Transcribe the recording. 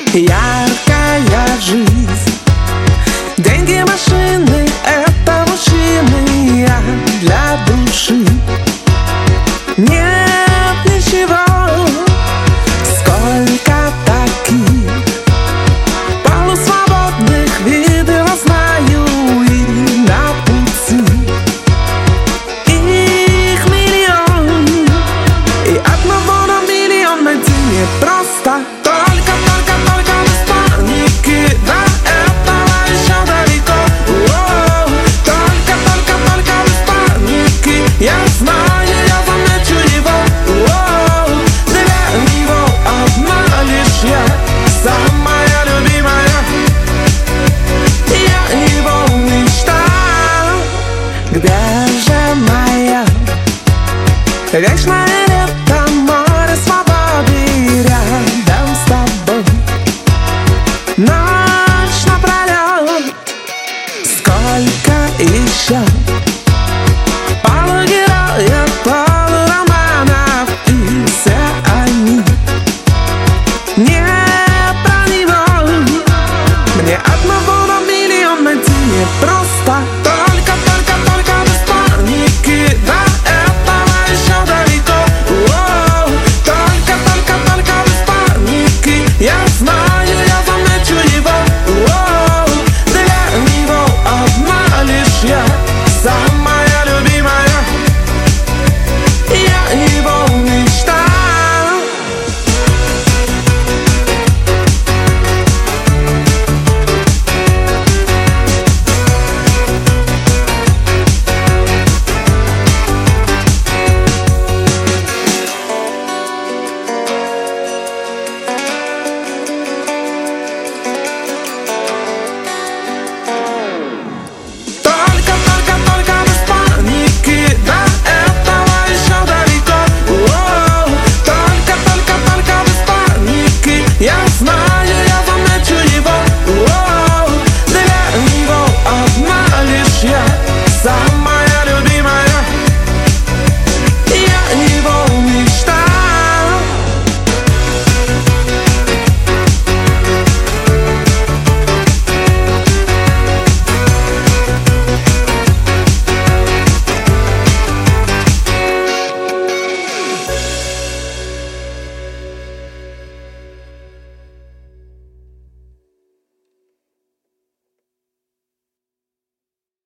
яркая жизнь. Деньги, машины — это мужчины, а для души нет ничего. Сколько таких полусвободных видов знаю, и на пути их миллион, и одного на миллион найти непросто. Только без паники, до этого еще далеко. Только без паники, я знаю, я замечу его. Для него одна лишь я, самая любимая. Я его мечта. Где же моя вечная лето, море свободы рядом с тобой? Ночь напролет, сколько еще полугероев, полуроманов, и все они не про него. Мне одного на миллион найти не просто.